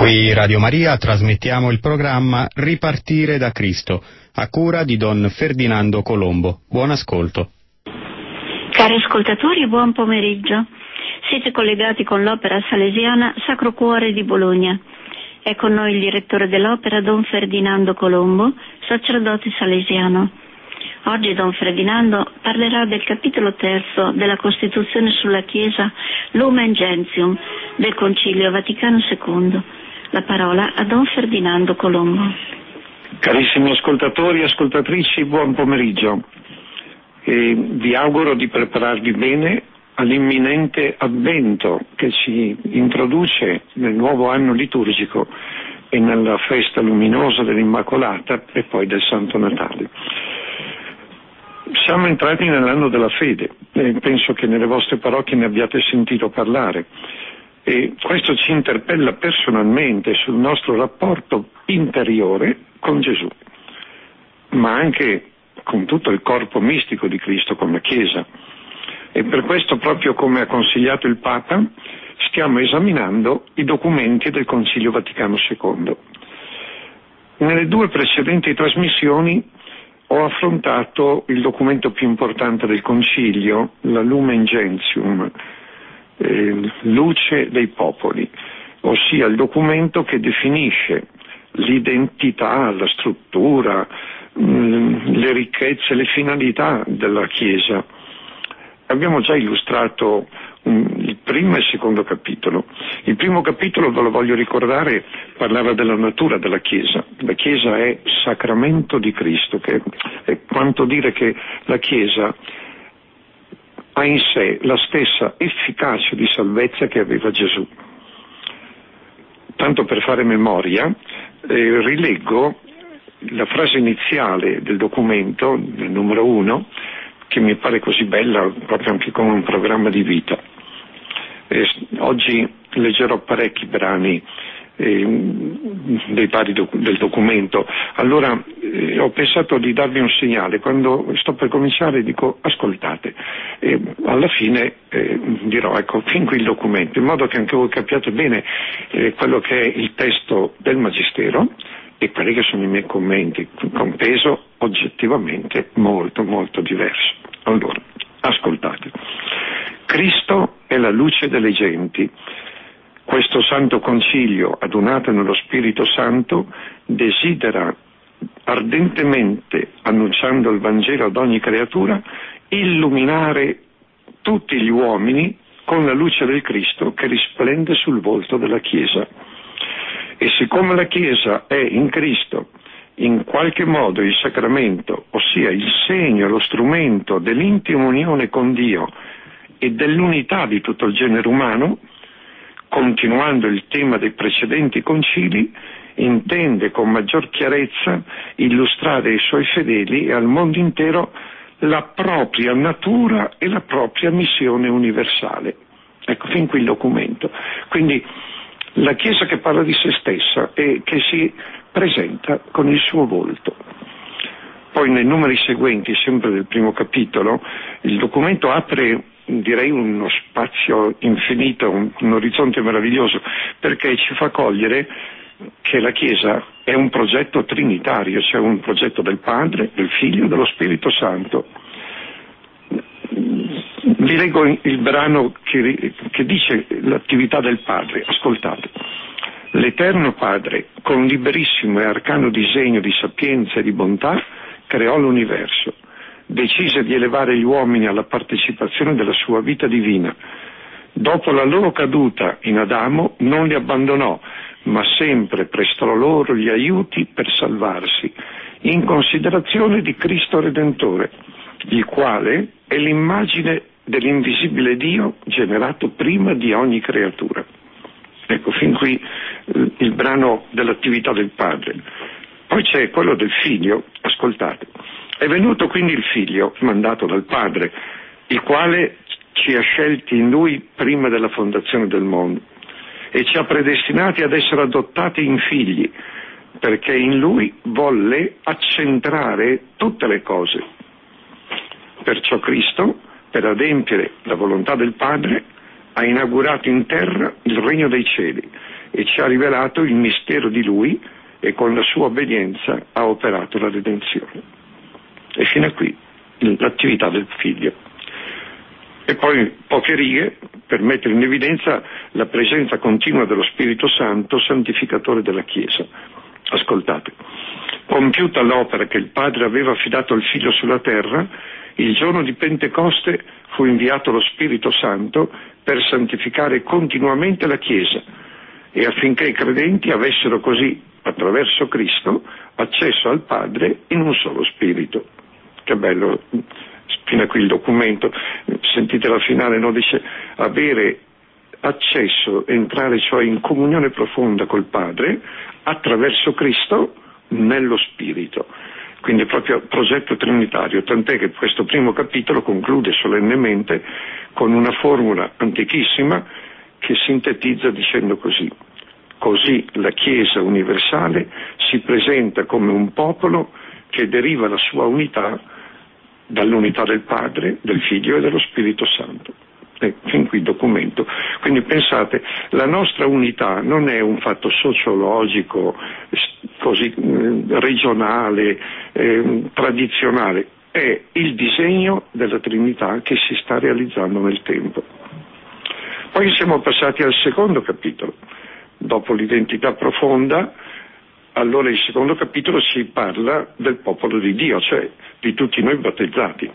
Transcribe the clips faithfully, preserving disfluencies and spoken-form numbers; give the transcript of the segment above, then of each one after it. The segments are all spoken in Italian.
Qui Radio Maria trasmettiamo il programma Ripartire da Cristo, a cura di Don Ferdinando Colombo. Buon ascolto. Cari ascoltatori, buon pomeriggio. Siete collegati con l'Opera Salesiana Sacro Cuore di Bologna. È con noi il direttore dell'opera, Don Ferdinando Colombo, sacerdote salesiano. Oggi Don Ferdinando parlerà del capitolo terzo della Costituzione sulla Chiesa Lumen Gentium del Concilio Vaticano secondo. La parola a Don Ferdinando Colombo. Carissimi ascoltatori e ascoltatrici, buon pomeriggio. E vi auguro di prepararvi bene all'imminente avvento che ci introduce nel nuovo anno liturgico e nella festa luminosa dell'Immacolata e poi del Santo Natale. Siamo entrati nell'anno della fede e penso che nelle vostre parrocchie ne abbiate sentito parlare. E questo ci interpella personalmente sul nostro rapporto interiore con Gesù, ma anche con tutto il corpo mistico di Cristo, con la Chiesa. E per questo, proprio come ha consigliato il Papa, stiamo esaminando i documenti del Concilio Vaticano secondo. Nelle due precedenti trasmissioni ho affrontato il documento più importante del Concilio, la Lumen Gentium, Eh, luce dei popoli, ossia il documento che definisce l'identità, la struttura, mh, le ricchezze, le finalità della Chiesa. Abbiamo già illustrato mh, il primo e il secondo capitolo. Il primo capitolo, ve lo voglio ricordare, parlava della natura della Chiesa. La Chiesa è sacramento di Cristo, che è quanto dire che la Chiesa ha in sé la stessa efficacia di salvezza che aveva Gesù. Tanto per fare memoria, eh, rileggo la frase iniziale del documento, del numero uno, che mi pare così bella, proprio anche come un programma di vita. Eh, oggi leggerò parecchi brani eh, dei vari doc- del documento. Allora eh, ho pensato di darvi un segnale. Quando sto per cominciare dico ascoltate, e alla fine eh, dirò ecco fin qui il documento, in modo che anche voi capiate bene eh, quello che è il testo del Magistero e quelli che sono i miei commenti, con peso oggettivamente molto molto diverso. Allora, ascoltate. Cristo è la luce delle genti. Questo Santo Concilio, adunato nello Spirito Santo, desidera ardentemente, annunciando il Vangelo ad ogni creatura, illuminare tutti gli uomini con la luce del Cristo che risplende sul volto della Chiesa. E siccome la Chiesa è in Cristo, in qualche modo il sacramento, ossia il segno, lo strumento dell'intima unione con Dio e dell'unità di tutto il genere umano, continuando il tema dei precedenti concili, intende con maggior chiarezza illustrare ai suoi fedeli e al mondo intero la propria natura e la propria missione universale. Ecco, fin qui il documento. Quindi la Chiesa che parla di se stessa e che si presenta con il suo volto. Poi nei numeri seguenti, sempre del primo capitolo, il documento apre, direi, uno spazio infinito, un, un orizzonte meraviglioso, perché ci fa cogliere che la Chiesa è un progetto trinitario, cioè un progetto del Padre, del Figlio e dello Spirito Santo. Vi leggo il brano che, che dice l'attività del Padre, ascoltate. L'Eterno Padre, con liberissimo e arcano disegno di sapienza e di bontà, creò l'universo. Decise di elevare gli uomini alla partecipazione della sua vita divina. Dopo la loro caduta in Adamo non li abbandonò, ma sempre prestò loro gli aiuti per salvarsi, in considerazione di Cristo Redentore, il quale è l'immagine dell'invisibile Dio generato prima di ogni creatura. Ecco, fin qui eh, il brano dell'attività del Padre. Poi c'è quello del Figlio, ascoltate. È venuto quindi il Figlio, mandato dal Padre, il quale ci ha scelti in Lui prima della fondazione del mondo e ci ha predestinati ad essere adottati in figli, perché in Lui volle accentrare tutte le cose. Perciò Cristo, per adempiere la volontà del Padre, ha inaugurato in terra il regno dei cieli e ci ha rivelato il mistero di Lui e con la sua obbedienza ha operato la redenzione. E fino a qui l'attività del Figlio. E poi poche righe per mettere in evidenza la presenza continua dello Spirito Santo, santificatore della Chiesa. Ascoltate. Compiuta l'opera che il Padre aveva affidato al Figlio sulla terra, il giorno di Pentecoste fu inviato lo Spirito Santo per santificare continuamente la Chiesa e affinché i credenti avessero così, attraverso Cristo, accesso al Padre in un solo Spirito. Che bello, fino a qui il documento, sentite la finale, no? Dice avere accesso, entrare cioè in comunione profonda col Padre attraverso Cristo nello Spirito. Quindi proprio progetto trinitario, tant'è che questo primo capitolo conclude solennemente con una formula antichissima che sintetizza dicendo così: così la Chiesa universale si presenta come un popolo che deriva la sua unità dall'unità del Padre, del Figlio e dello Spirito Santo. E fin qui il documento. Quindi pensate, la nostra unità non è un fatto sociologico, così eh, regionale, eh, tradizionale, è il disegno della Trinità che si sta realizzando nel tempo. Poi siamo passati al secondo capitolo. Dopo l'identità profonda, allora il secondo capitolo si parla del popolo di Dio, cioè di tutti noi battezzati.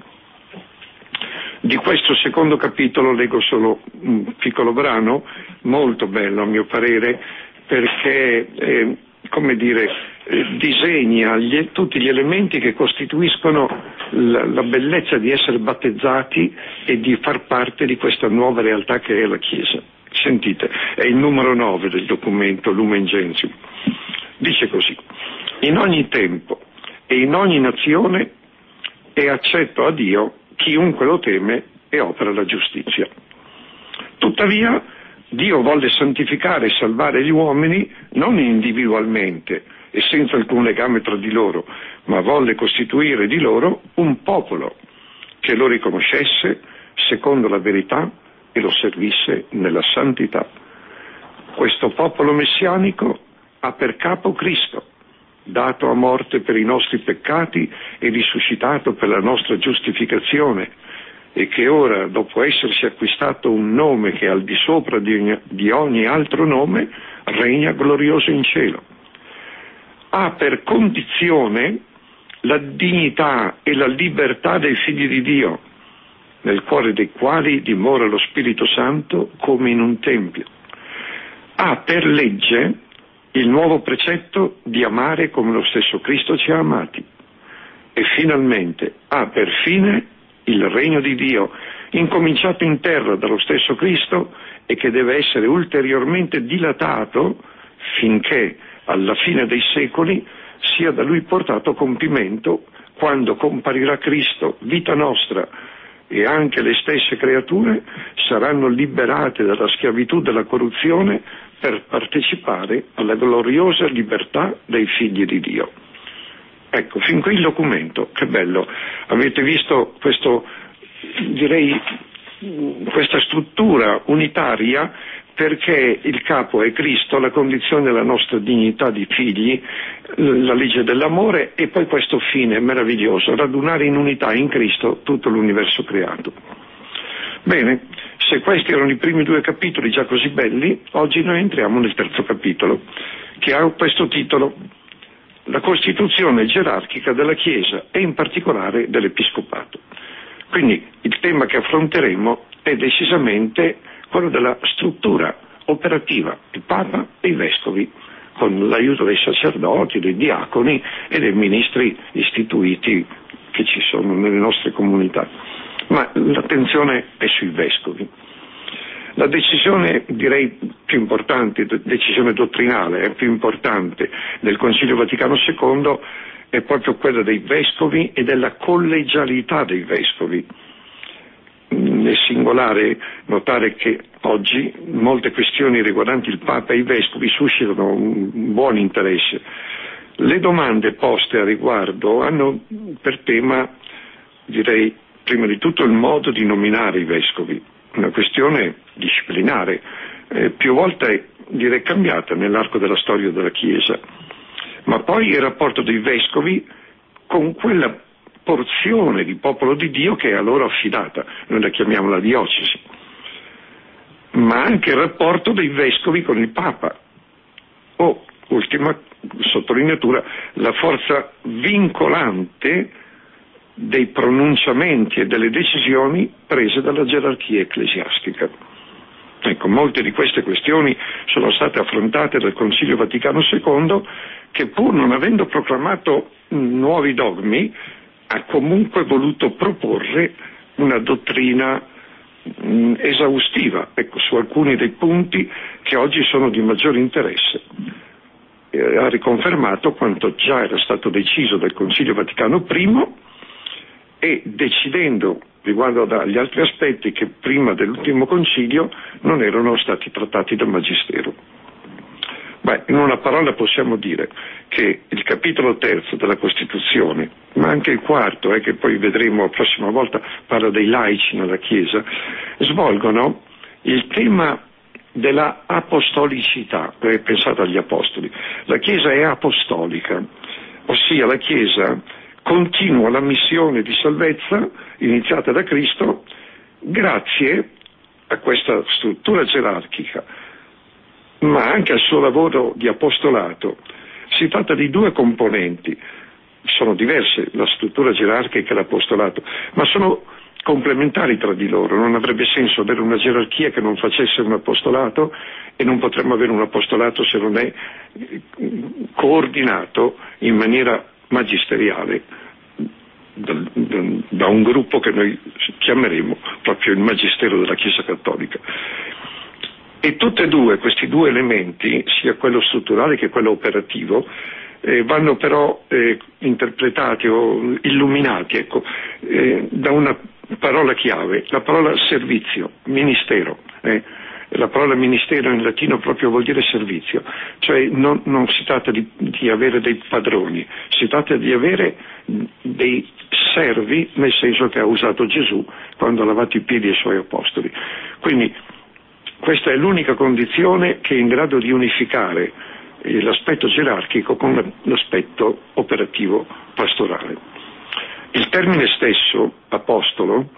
Di questo secondo capitolo leggo solo un piccolo brano, molto bello a mio parere, perché, eh, come dire, eh, disegna gli, tutti gli elementi che costituiscono la, la bellezza di essere battezzati e di far parte di questa nuova realtà che è la Chiesa. Sentite, è il numero nove del documento Lumen Gentium. Dice così: in ogni tempo e in ogni nazione è accetto a Dio chiunque lo teme e opera la giustizia. Tuttavia, Dio volle santificare e salvare gli uomini non individualmente e senza alcun legame tra di loro, ma volle costituire di loro un popolo che lo riconoscesse secondo la verità e lo servisse nella santità. Questo popolo messianico ha per capo Cristo, dato a morte per i nostri peccati e risuscitato per la nostra giustificazione, e che ora, dopo essersi acquistato un nome che è al di sopra di ogni, di ogni altro nome, regna glorioso in cielo. Ha per condizione la dignità e la libertà dei figli di Dio, nel cuore dei quali dimora lo Spirito Santo come in un tempio. Ha per legge il nuovo precetto di amare come lo stesso Cristo ci ha amati, e finalmente ha per fine il regno di Dio, incominciato in terra dallo stesso Cristo e che deve essere ulteriormente dilatato finché alla fine dei secoli sia da Lui portato a compimento, quando comparirà Cristo, vita nostra, e anche le stesse creature saranno liberate dalla schiavitù della corruzione per partecipare alla gloriosa libertà dei figli di Dio. Ecco, fin qui il documento, che bello. Avete visto questo, direi, questa struttura unitaria, perché il capo è Cristo, la condizione della nostra dignità di figli, la legge dell'amore, e poi questo fine meraviglioso, radunare in unità in Cristo tutto l'universo creato. Bene, se questi erano i primi due capitoli già così belli, oggi noi entriamo nel terzo capitolo, che ha questo titolo: la costituzione gerarchica della Chiesa e in particolare dell'Episcopato. Quindi il tema che affronteremo è decisamente quello della struttura operativa, il Papa e i Vescovi, con l'aiuto dei sacerdoti, dei diaconi e dei ministri istituiti che ci sono nelle nostre comunità. Ma l'attenzione è sui Vescovi. La decisione, direi, più importante, decisione dottrinale, è più importante del Concilio Vaticano secondo, è proprio quella dei Vescovi e della collegialità dei Vescovi. È singolare notare che oggi molte questioni riguardanti il Papa e i Vescovi suscitano un buon interesse. Le domande poste a riguardo hanno per tema, direi, prima di tutto il modo di nominare i Vescovi, una questione disciplinare. Eh, più volte direi cambiata nell'arco della storia della Chiesa, ma poi il rapporto dei vescovi con quella porzione di popolo di Dio che è a loro affidata, noi la chiamiamo la diocesi, ma anche il rapporto dei vescovi con il Papa, o, ultima sottolineatura, la forza vincolante dei pronunciamenti e delle decisioni prese dalla gerarchia ecclesiastica. Ecco, molte di queste questioni sono state affrontate dal Concilio Vaticano secondo, che pur non avendo proclamato nuovi dogmi, ha comunque voluto proporre una dottrina mh, esaustiva, ecco, su alcuni dei punti che oggi sono di maggiore interesse. Eh, ha riconfermato quanto già era stato deciso dal Concilio Vaticano primo e decidendo riguardo agli altri aspetti che prima dell'ultimo concilio non erano stati trattati dal Magistero. Beh, in una parola possiamo dire che il capitolo terzo della Costituzione, ma anche il quarto, eh, che poi vedremo la prossima volta, parla dei laici nella Chiesa, svolgono il tema della apostolicità. Eh, pensate agli apostoli. La Chiesa è apostolica, ossia la Chiesa continua la missione di salvezza iniziata da Cristo grazie a questa struttura gerarchica, ma anche al suo lavoro di apostolato. Si tratta di due componenti, sono diverse la struttura gerarchica e l'apostolato, ma sono complementari tra di loro. Non avrebbe senso avere una gerarchia che non facesse un apostolato, e non potremmo avere un apostolato se non è coordinato in maniera magisteriale da, da, da un gruppo che noi chiameremo proprio il Magistero della Chiesa Cattolica. E tutti e due questi due elementi, sia quello strutturale che quello operativo, eh, vanno però eh, interpretati o illuminati, ecco, eh, da una parola chiave, la parola servizio, ministero. Eh. La parola ministero in latino proprio vuol dire servizio, cioè non, non si tratta di, di avere dei padroni, si tratta di avere dei servi, nel senso che ha usato Gesù quando ha lavato i piedi ai suoi apostoli. Quindi questa è l'unica condizione che è in grado di unificare eh, l'aspetto gerarchico con l'aspetto operativo pastorale. Il termine stesso, apostolo,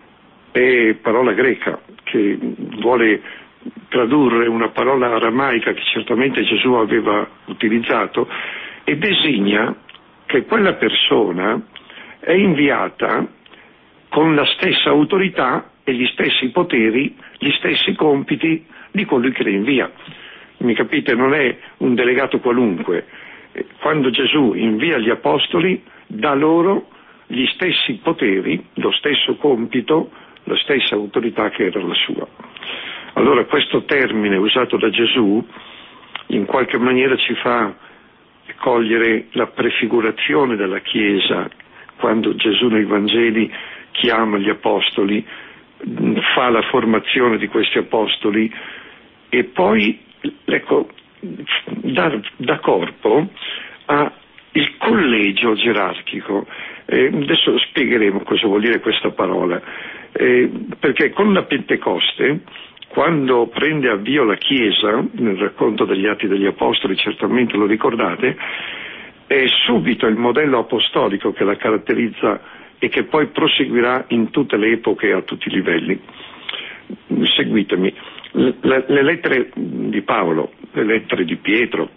è parola greca che vuole tradurre una parola aramaica che certamente Gesù aveva utilizzato e designa che quella persona è inviata con la stessa autorità e gli stessi poteri, gli stessi compiti di colui che le invia. Mi capite? Non è un delegato qualunque. Quando Gesù invia gli apostoli, dà loro gli stessi poteri, lo stesso compito, la stessa autorità che era la sua. Allora questo termine usato da Gesù in qualche maniera ci fa cogliere la prefigurazione della Chiesa, quando Gesù nei Vangeli chiama gli apostoli, fa la formazione di questi apostoli e poi, ecco, dà, dà corpo al collegio gerarchico. Eh, adesso spiegheremo cosa vuol dire questa parola, eh, perché con la Pentecoste, quando prende avvio la Chiesa, nel racconto degli Atti degli Apostoli certamente lo ricordate, è subito il modello apostolico che la caratterizza e che poi proseguirà in tutte le epoche e a tutti i livelli. Seguitemi. Le, le lettere di Paolo, le lettere di Pietro,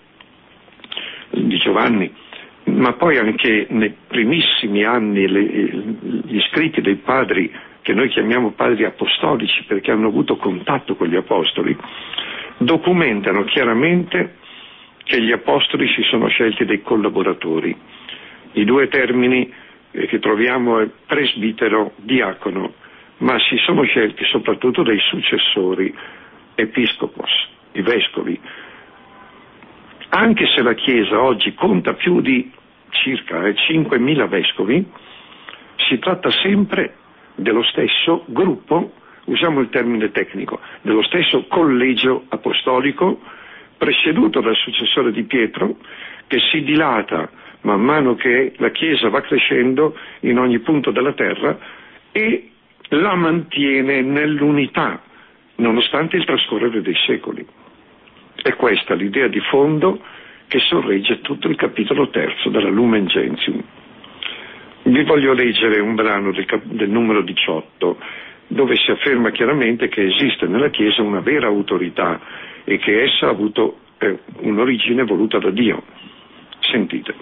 di Giovanni, ma poi anche nei primissimi anni le, gli scritti dei padri, che noi chiamiamo padri apostolici perché hanno avuto contatto con gli apostoli, documentano chiaramente che gli apostoli si sono scelti dei collaboratori. I due termini che troviamo è presbitero, diacono, ma si sono scelti soprattutto dei successori, episcopos, i vescovi. Anche se la Chiesa oggi conta più di circa eh, cinquemila vescovi, si tratta sempre dello stesso gruppo, usiamo il termine tecnico, dello stesso collegio apostolico presieduto dal successore di Pietro, che si dilata man mano che la Chiesa va crescendo in ogni punto della terra e la mantiene nell'unità, nonostante il trascorrere dei secoli. È questa l'idea di fondo che sorregge tutto il capitolo terzo della Lumen Gentium. Vi voglio leggere un brano del, cap- del numero diciotto, dove si afferma chiaramente che esiste nella Chiesa una vera autorità e che essa ha avuto eh, un'origine voluta da Dio. Sentite.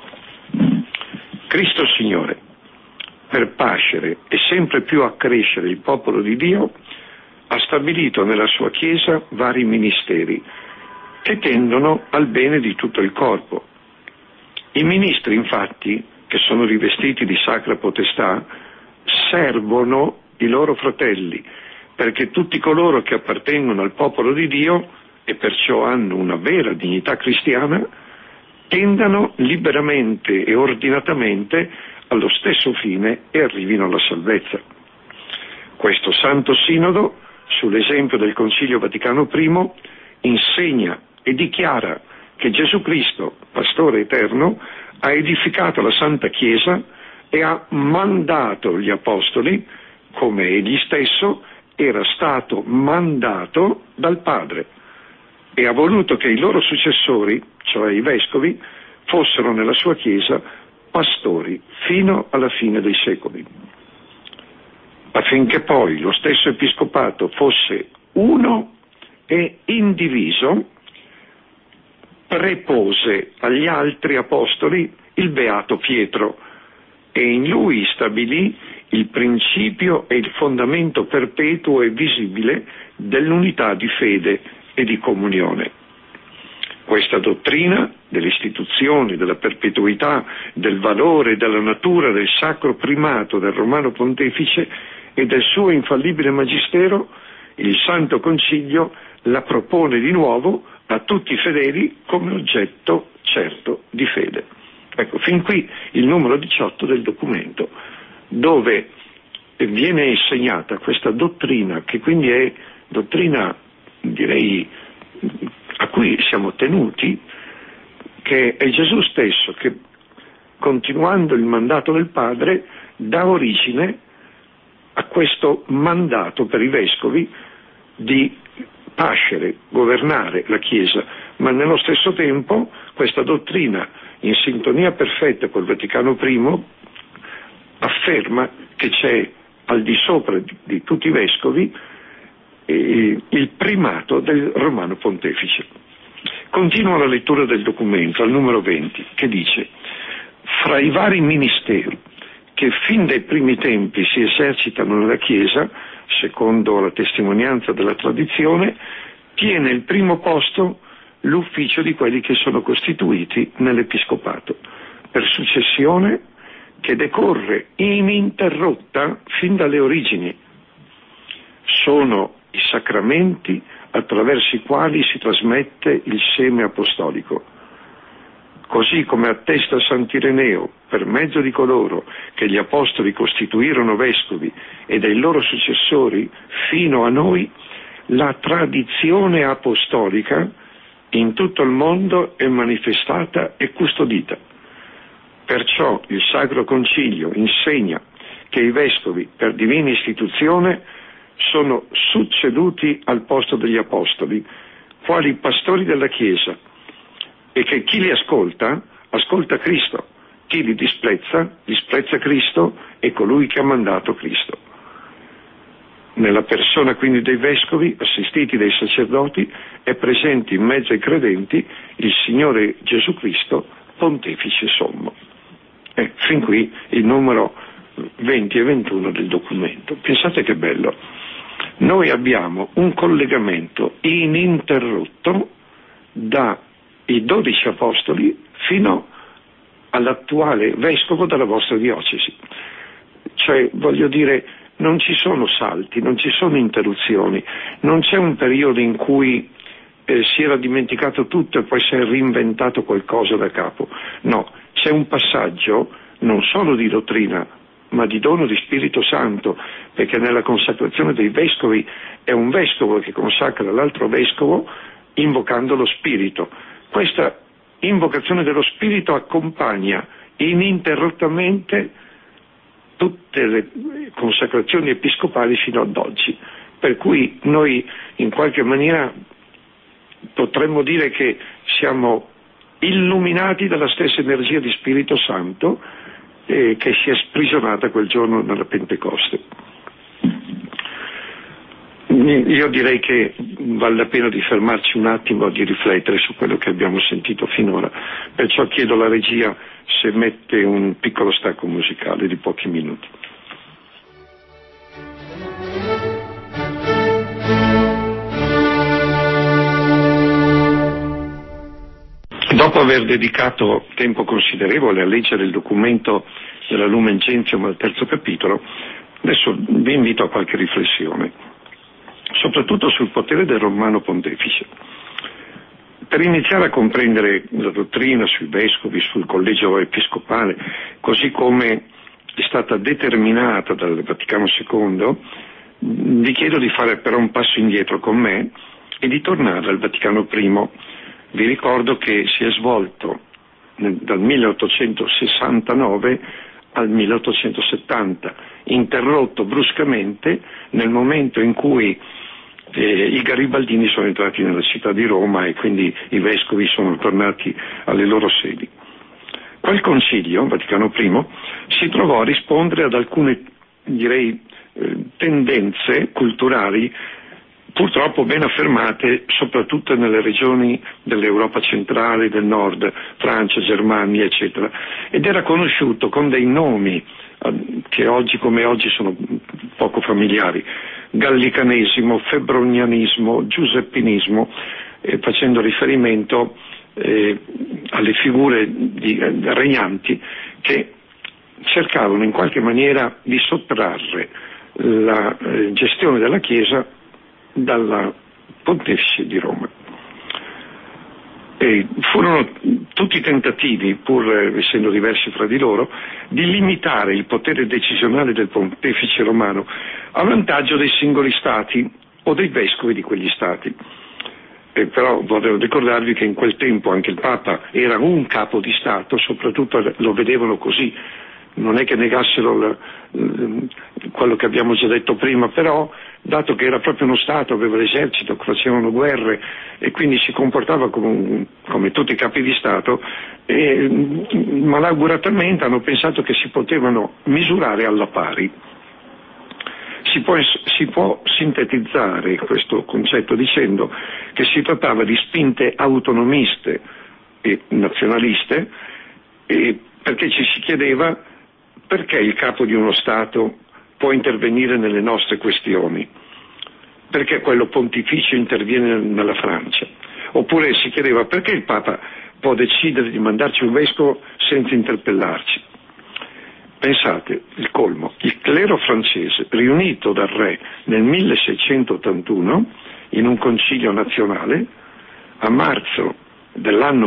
Cristo Signore, per pascere e sempre più accrescere il popolo di Dio, ha stabilito nella sua Chiesa vari ministeri che tendono al bene di tutto il corpo. I ministri, infatti, che sono rivestiti di sacra potestà, servono i loro fratelli, perché tutti coloro che appartengono al popolo di Dio e perciò hanno una vera dignità cristiana, tendano liberamente e ordinatamente allo stesso fine e arrivino alla salvezza. Questo Santo Sinodo, sull'esempio del Concilio Vaticano primo, insegna e dichiara che Gesù Cristo, Pastore eterno, ha edificato la Santa Chiesa e ha mandato gli Apostoli, come egli stesso era stato mandato dal Padre, e ha voluto che i loro successori, cioè i Vescovi, fossero nella sua Chiesa pastori fino alla fine dei secoli, affinché poi lo stesso Episcopato fosse uno e indiviso. Prepose agli altri apostoli il beato Pietro e in lui stabilì il principio e il fondamento perpetuo e visibile dell'unità di fede e di comunione. Questa dottrina dell'istituzione, della perpetuità, del valore e della natura del sacro primato del Romano Pontefice e del suo infallibile magistero, il Santo Concilio la propone di nuovo a tutti i fedeli come oggetto certo di fede. Ecco, fin qui il numero diciotto del documento, dove viene insegnata questa dottrina, che quindi è dottrina, direi, a cui siamo tenuti, che è Gesù stesso che, continuando il mandato del Padre, dà origine a questo mandato per i vescovi di pascere, governare la Chiesa, ma nello stesso tempo questa dottrina, in sintonia perfetta col Vaticano primo, afferma che c'è al di sopra di, di tutti i vescovi eh, il primato del Romano Pontefice. Continua la lettura del documento al numero venti, che dice: fra i vari ministeri che fin dai primi tempi si esercitano nella Chiesa, secondo la testimonianza della tradizione, tiene il primo posto l'ufficio di quelli che sono costituiti nell'Episcopato, per successione che decorre ininterrotta fin dalle origini. Sono i sacramenti attraverso i quali si trasmette il seme apostolico. Così come attesta Sant'Ireneo, per mezzo di coloro che gli apostoli costituirono vescovi e dei loro successori fino a noi, la tradizione apostolica in tutto il mondo è manifestata e custodita. Perciò il Sacro Concilio insegna che i vescovi, per divina istituzione, sono succeduti al posto degli apostoli, quali pastori della Chiesa, e che chi li ascolta, ascolta Cristo, chi li disprezza, disprezza Cristo e colui che ha mandato Cristo. Nella persona quindi dei vescovi, assistiti dai sacerdoti, è presente in mezzo ai credenti il Signore Gesù Cristo, Pontefice Sommo. E fin qui il numero venti e ventuno del documento. Pensate che bello. Noi abbiamo un collegamento ininterrotto dai dodici apostoli fino all'attuale vescovo della vostra diocesi. Cioè, voglio dire, non ci sono salti, non ci sono interruzioni, non c'è un periodo in cui eh, si era dimenticato tutto e poi si è reinventato qualcosa da capo. No, c'è un passaggio non solo di dottrina, ma di dono di Spirito Santo, perché nella consacrazione dei vescovi è un vescovo che consacra l'altro vescovo invocando lo Spirito. Questa invocazione dello Spirito accompagna ininterrottamente tutte le consacrazioni episcopali fino ad oggi, per cui noi in qualche maniera potremmo dire che siamo illuminati dalla stessa energia di Spirito Santo eh, che si è sprigionata quel giorno nella Pentecoste. Io direi che vale la pena di fermarci un attimo e di riflettere su quello che abbiamo sentito finora, perciò chiedo alla regia se mette un piccolo stacco musicale di pochi minuti. Dopo aver dedicato tempo considerevole a leggere il documento della Lumen Gentium al terzo capitolo, adesso vi invito a qualche riflessione, soprattutto sul potere del Romano Pontefice. Per iniziare a comprendere la dottrina sui vescovi, sul collegio episcopale, così come è stata determinata dal Vaticano secondo, vi chiedo di fare però un passo indietro con me e di tornare al Vaticano primo. Vi ricordo che si è svolto dal milleottocentosessantanove al milleottocentosettanta, interrotto bruscamente nel momento in cui eh, i garibaldini sono entrati nella città di Roma e quindi i vescovi sono tornati alle loro sedi. Quel concilio, Vaticano primo, si trovò a rispondere ad alcune, direi, eh, tendenze culturali purtroppo ben affermate soprattutto nelle regioni dell'Europa centrale, del nord, Francia, Germania, eccetera, ed era conosciuto con dei nomi che oggi come oggi sono poco familiari: gallicanesimo, febronianismo, giuseppinismo, eh, facendo riferimento eh, alle figure di, eh, regnanti che cercavano in qualche maniera di sottrarre la eh, gestione della Chiesa dalla Pontefice di Roma. E furono tutti tentativi, pur essendo diversi fra di loro, di limitare il potere decisionale del Pontefice romano a vantaggio dei singoli stati o dei vescovi di quegli stati. E però vorrei ricordarvi che in quel tempo anche il Papa era un capo di Stato, soprattutto lo vedevano così. Non è che negassero la, quello che abbiamo già detto prima, però dato che era proprio uno Stato, aveva l'esercito, facevano guerre e quindi si comportava come, come tutti i capi di Stato, e malauguratamente hanno pensato che si potevano misurare alla pari. Si può, si può sintetizzare questo concetto dicendo che si trattava di spinte autonomiste e nazionaliste, e perché ci si chiedeva perché il capo di uno Stato può intervenire nelle nostre questioni, perché quello pontificio interviene nella Francia, oppure si chiedeva perché il Papa può decidere di mandarci un vescovo senza interpellarci. Pensate, il colmo, il clero francese riunito dal re nel milleseicentottantuno in un concilio nazionale, a marzo dell'anno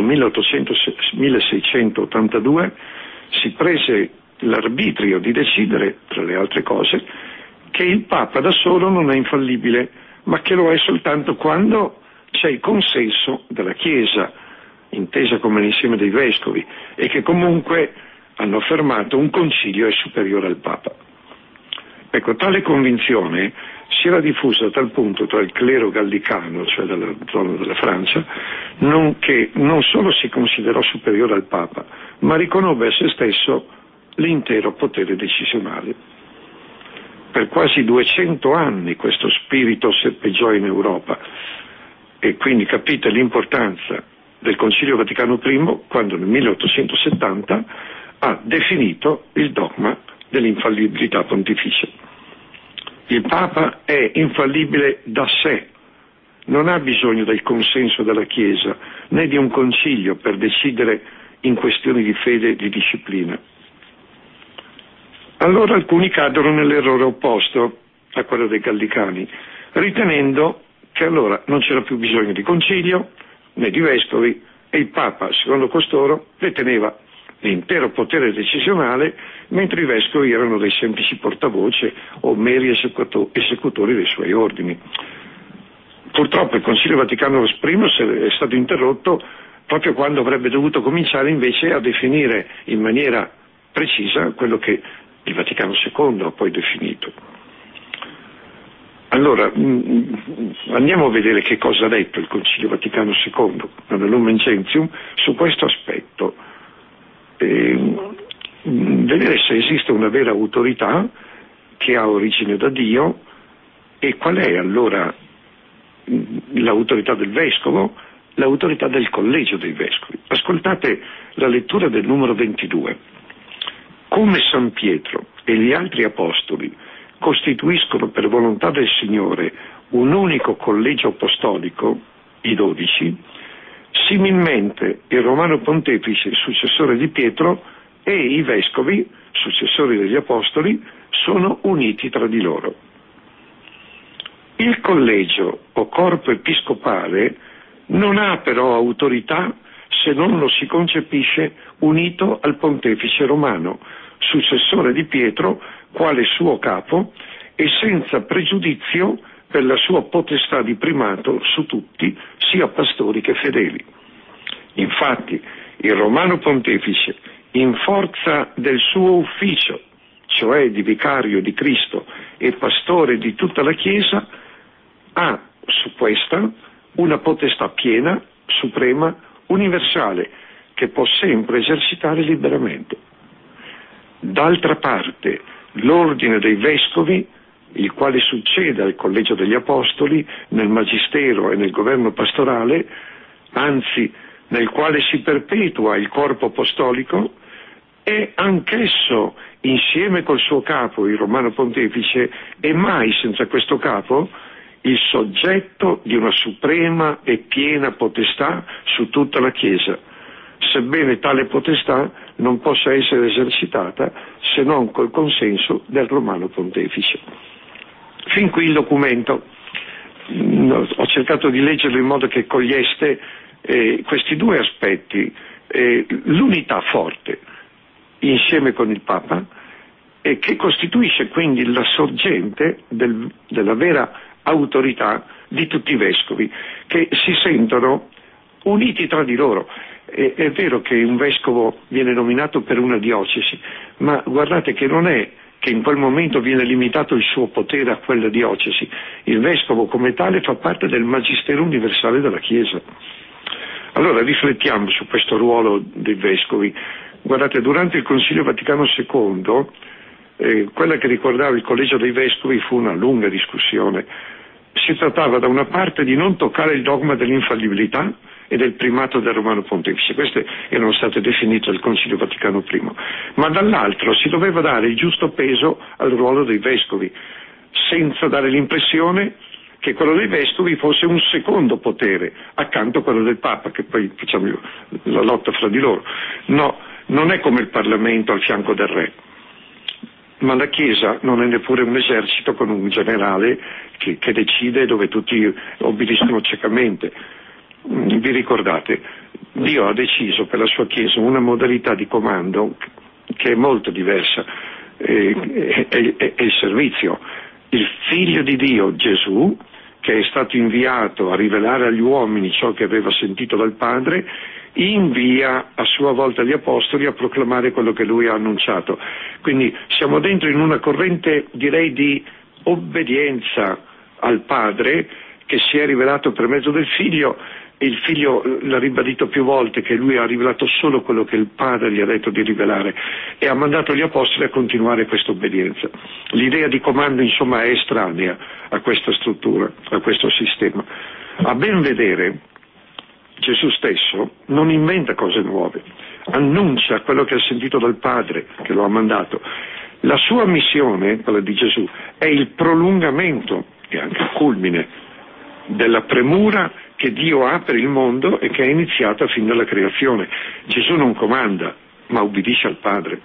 milleseicentoottantadue si prese l'arbitrio di decidere, tra le altre cose, che il Papa da solo non è infallibile, ma che lo è soltanto quando c'è il consenso della Chiesa, intesa come l'insieme dei vescovi, e che comunque hanno affermato un concilio è superiore al Papa. Ecco, tale convinzione si era diffusa a tal punto tra il clero gallicano, cioè della zona della Francia, non che non solo si considerò superiore al Papa, ma riconobbe a se stesso l'intero potere decisionale. Per quasi duecento anni questo spirito serpeggiò in Europa e quindi capite l'importanza del Concilio Vaticano primo quando nel milleottocentosettanta ha definito il dogma dell'infallibilità pontificia. Il Papa è infallibile da sé, non ha bisogno del consenso della Chiesa né di un concilio per decidere in questioni di fede e di disciplina. Allora alcuni caddero nell'errore opposto a quello dei gallicani, ritenendo che allora non c'era più bisogno di concilio né di vescovi e il Papa, secondo costoro, deteneva l'intero potere decisionale, mentre i vescovi erano dei semplici portavoce o meri esecutori dei suoi ordini. Purtroppo il Concilio Vaticano primo è stato interrotto proprio quando avrebbe dovuto cominciare invece a definire in maniera precisa quello che il Vaticano secondo ha poi definito. Allora, andiamo a vedere che cosa ha detto il Concilio Vaticano secondo, nel Lumen Gentium, su questo aspetto. E, vedere se esiste una vera autorità che ha origine da Dio e qual è allora l'autorità del Vescovo, l'autorità del Collegio dei Vescovi. Ascoltate la lettura del numero ventidue. Come San Pietro e gli altri Apostoli costituiscono per volontà del Signore un unico collegio apostolico, i dodici, similmente il Romano Pontefice, successore di Pietro, e i Vescovi, successori degli Apostoli, sono uniti tra di loro. Il collegio o corpo episcopale non ha però autorità se non lo si concepisce unito al Pontefice romano, successore di Pietro, quale suo capo, e senza pregiudizio per la sua potestà di primato su tutti, sia pastori che fedeli. Infatti, il Romano Pontefice, in forza del suo ufficio, cioè di vicario di Cristo e pastore di tutta la Chiesa, ha su questa una potestà piena, suprema, universale, che può sempre esercitare liberamente. D'altra parte, l'ordine dei Vescovi, il quale succede al Collegio degli Apostoli nel Magistero e nel governo pastorale, anzi nel quale si perpetua il corpo apostolico, è anch'esso, insieme col suo capo, il Romano Pontefice, e mai senza questo capo, il soggetto di una suprema e piena potestà su tutta la Chiesa, sebbene tale potestà non possa essere esercitata se non col consenso del Romano Pontefice. Fin qui il documento. Ho cercato di leggerlo in modo che coglieste eh, questi due aspetti, eh, l'unità forte insieme con il Papa, e che costituisce quindi la sorgente del, della vera autorità di tutti i vescovi, che si sentono uniti tra di loro. È, è vero che un vescovo viene nominato per una diocesi, ma guardate che non è che in quel momento viene limitato il suo potere a quella diocesi. Il vescovo come tale fa parte del magistero universale della Chiesa. Allora riflettiamo su questo ruolo dei vescovi. Guardate, durante il Concilio Vaticano secondo, eh, quella che ricordava il Collegio dei Vescovi fu una lunga discussione. Si trattava da una parte di non toccare il dogma dell'infallibilità e del primato del Romano Pontefice, queste erano state definite dal Concilio Vaticano primo, ma dall'altro si doveva dare il giusto peso al ruolo dei vescovi, senza dare l'impressione che quello dei vescovi fosse un secondo potere accanto a quello del Papa, che poi facciamo la lotta fra di loro. No, non è come il Parlamento al fianco del Re, ma la Chiesa non è neppure un esercito con un generale che, che decide, dove tutti obbediscono ciecamente. Vi ricordate, Dio ha deciso per la sua Chiesa una modalità di comando che è molto diversa, è, è, è, è il servizio. Il Figlio di Dio, Gesù, che è stato inviato a rivelare agli uomini ciò che aveva sentito dal Padre, invia a sua volta gli Apostoli a proclamare quello che lui ha annunciato. Quindi siamo dentro in una corrente, direi, di obbedienza al Padre, che si è rivelato per mezzo del Figlio. Il Figlio l'ha ribadito più volte che lui ha rivelato solo quello che il Padre gli ha detto di rivelare, e ha mandato gli Apostoli a continuare questa obbedienza. L'idea di comando, insomma, è estranea a questa struttura, a questo sistema. A ben vedere, Gesù stesso non inventa cose nuove, annuncia quello che ha sentito dal Padre che lo ha mandato. La sua missione, quella di Gesù, è il prolungamento e anche il culmine della premura che Dio ha per il mondo e che è iniziata fin dalla creazione. Gesù non comanda, ma ubbidisce al Padre.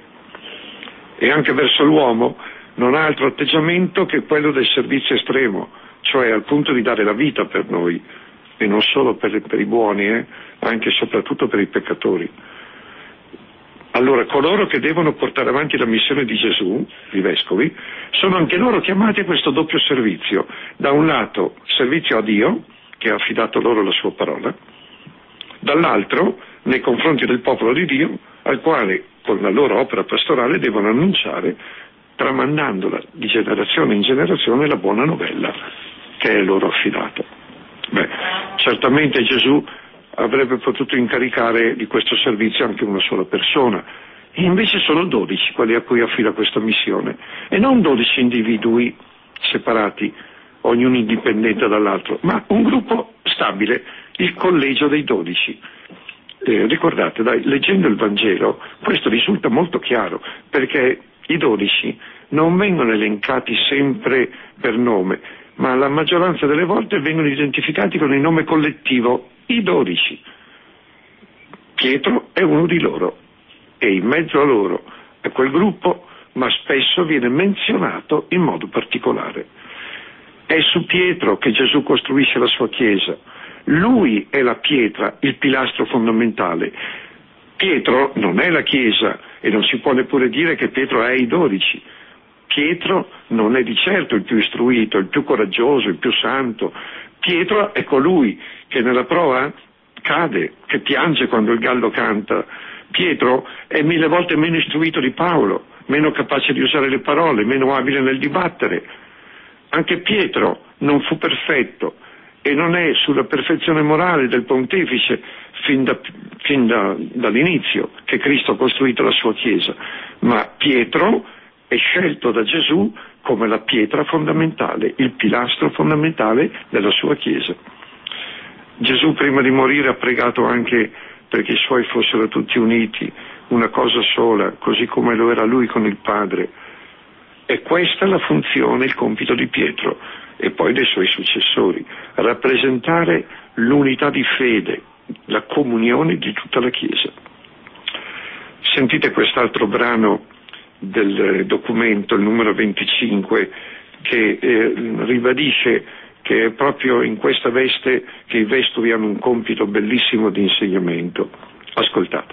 E anche verso l'uomo non ha altro atteggiamento che quello del servizio estremo, cioè al punto di dare la vita per noi, e non solo per, per i buoni, eh, anche e soprattutto per i peccatori. Allora, coloro che devono portare avanti la missione di Gesù, i vescovi, sono anche loro chiamati a questo doppio servizio. Da un lato, servizio a Dio, che ha affidato loro la sua parola, dall'altro, nei confronti del popolo di Dio, al quale, con la loro opera pastorale, devono annunciare, tramandandola di generazione in generazione, la buona novella. che è loro affidato. Beh, certamente Gesù avrebbe potuto incaricare di questo servizio anche una sola persona, e invece sono dodici quelli a cui affida questa missione, e non dodici individui separati, ognuno indipendente dall'altro, ma un gruppo stabile, il collegio dei dodici. Eh, ricordate, dai, leggendo il Vangelo questo risulta molto chiaro, perché i dodici non vengono elencati sempre per nome, ma la maggioranza delle volte vengono identificati con il nome collettivo, i dodici. Pietro è uno di loro, è in mezzo a loro, a quel gruppo, ma spesso viene menzionato in modo particolare. È su Pietro che Gesù costruisce la sua Chiesa. Lui è la pietra, il pilastro fondamentale. Pietro non è la Chiesa, e non si può neppure dire che Pietro è i dodici. Pietro non è di certo il più istruito, il più coraggioso, il più santo. Pietro è colui che nella prova cade, che piange quando il gallo canta. Pietro è mille volte meno istruito di Paolo, meno capace di usare le parole, meno abile nel dibattere. Anche Pietro non fu perfetto e non è sulla perfezione morale del pontefice fin, da, fin da, dall'inizio che Cristo ha costruito la sua Chiesa, ma Pietro è scelto da Gesù come la pietra fondamentale, il pilastro fondamentale della sua Chiesa. Gesù prima di morire ha pregato anche perché i suoi fossero tutti uniti, una cosa sola, così come lo era lui con il Padre. E questa è la funzione, il compito di Pietro e poi dei suoi successori, rappresentare l'unità di fede, la comunione di tutta la Chiesa. Sentite quest'altro brano del documento, il numero venticinque, che eh, ribadisce che è proprio in questa veste che i vescovi hanno un compito bellissimo di insegnamento. Ascoltate.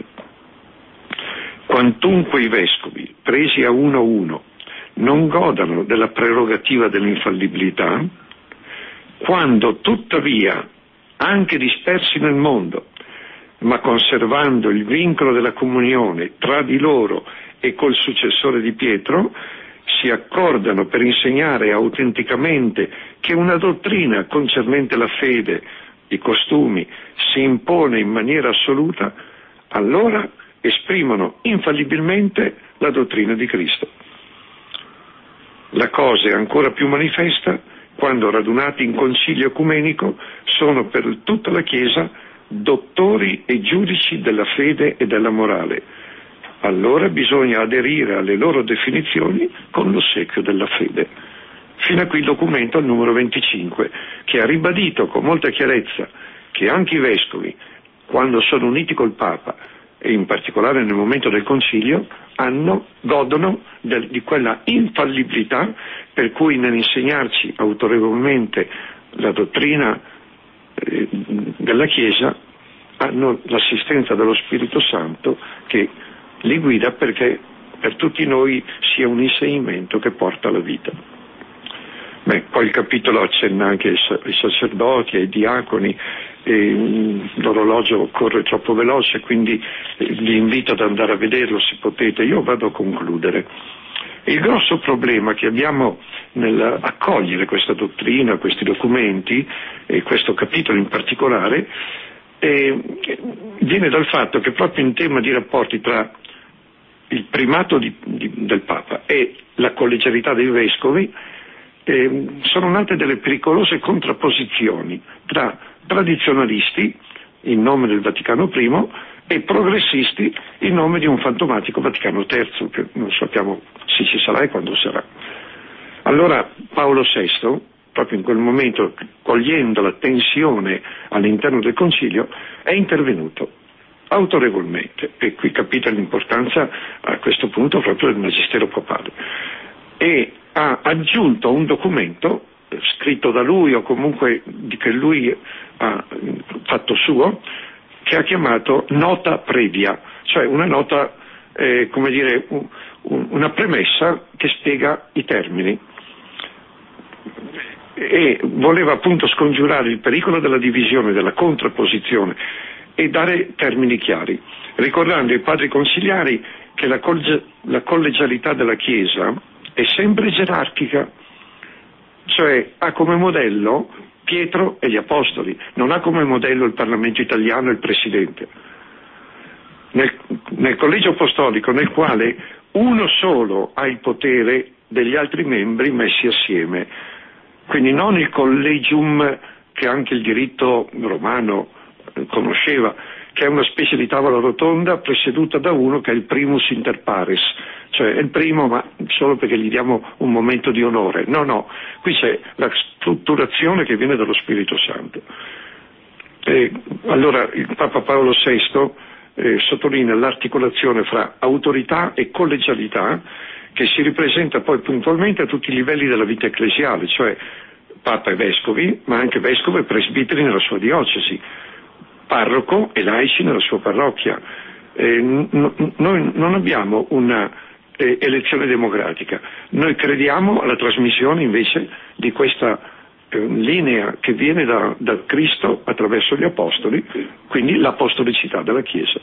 Quantunque i vescovi, presi a uno a uno, non godano della prerogativa dell'infallibilità, quando tuttavia, anche dispersi nel mondo, ma conservando il vincolo della comunione tra di loro e col successore di Pietro, si accordano per insegnare autenticamente che una dottrina concernente la fede, i costumi, si impone in maniera assoluta, allora esprimono infallibilmente la dottrina di Cristo. La cosa è ancora più manifesta quando, radunati in concilio ecumenico, sono per tutta la Chiesa dottori e giudici della fede e della morale. Allora bisogna aderire alle loro definizioni con l'ossequio della fede. Fino a qui il documento al numero venticinque, che ha ribadito con molta chiarezza che anche i vescovi, quando sono uniti col Papa, e in particolare nel momento del concilio, hanno, godono del, di quella infallibilità per cui nell'insegnarci autorevolmente la dottrina eh, della Chiesa hanno l'assistenza dello Spirito Santo che li guida perché per tutti noi sia un insegnamento che porta alla vita. Beh, poi il capitolo accenna anche ai sacerdoti, ai diaconi, e l'orologio corre troppo veloce, quindi vi invito ad andare a vederlo se potete. Io vado a concludere. Il grosso problema che abbiamo nell'accogliere questa dottrina, questi documenti, e questo capitolo in particolare, eh, viene dal fatto che proprio in tema di rapporti tra il primato di, di, del Papa e la collegialità dei vescovi, eh, sono nate delle pericolose contrapposizioni tra tradizionalisti in nome del Vaticano primo e progressisti in nome di un fantomatico Vaticano terzo, che non sappiamo se ci sarà e quando sarà. Allora Paolo sesto, proprio in quel momento, cogliendo la tensione all'interno del Concilio, è intervenuto autorevolmente, e qui capite l'importanza a questo punto proprio del magistero papale, e ha aggiunto un documento scritto da lui o comunque che lui ha fatto suo, che ha chiamato nota previa, cioè una nota, eh, come dire, un, un, una premessa che spiega i termini, e voleva appunto scongiurare il pericolo della divisione, della contrapposizione e dare termini chiari, ricordando ai padri consiliari che la, colge, la collegialità della Chiesa è sempre gerarchica cioè ha come modello Pietro e gli Apostoli, non ha come modello il Parlamento italiano e il Presidente. Nel, nel collegio apostolico, nel quale uno solo ha il potere degli altri membri messi assieme, quindi non il collegium che anche il diritto romano conosceva, che è una specie di tavola rotonda presieduta da uno che è il primus inter pares, cioè è il primo ma solo perché gli diamo un momento di onore. No, no, qui c'è la strutturazione che viene dallo Spirito Santo. E allora il Papa Paolo sesto eh, sottolinea l'articolazione fra autorità e collegialità, che si ripresenta poi puntualmente a tutti i livelli della vita ecclesiale, cioè Papa e Vescovi, ma anche Vescovo e Presbiteri nella sua diocesi, parroco e laici nella sua parrocchia. Eh, n- noi non abbiamo una eh, elezione democratica, noi crediamo alla trasmissione invece di questa eh, linea che viene da, da Cristo attraverso gli Apostoli, quindi l'apostolicità della Chiesa.